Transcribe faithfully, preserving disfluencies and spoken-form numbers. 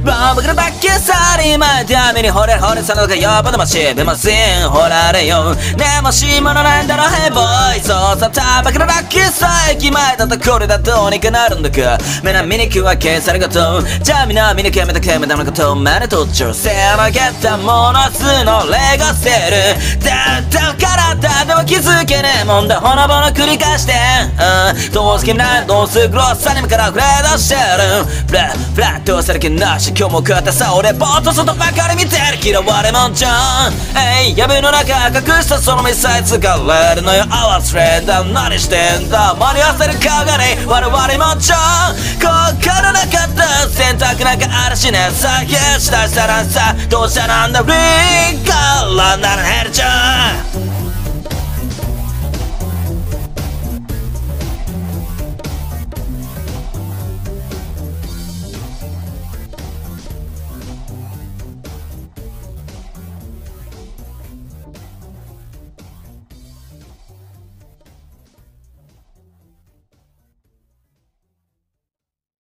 僕のバッキーさり前ダメに惚れ惚れさのか呼ぶのもしべませんほられよねもしものなんだろヘイボーイそうさた僕のラッキーさ駅前だとこれだどうにかなるんだか目な見に来は消されることじゃあみんな見に決めた決めたのこと目にとっちゃうせなげたものすのレゴセルだったからだでも気づけねえもんだほのぼの繰り返してうんどうすきみないどうすグロッサニムからグレードしてるフラフラッとされけなし今日も食ったさ俺ぼーっと外ばかり見てる嫌われもんじゃんえい闇の中隠したその目さえ疲れるのよあわつれんだ何してんだ間に合わせる顔がね我々もんじゃん心なかった選択なんかあるしねさあしたしたらさどうしたなんだリーガーランならね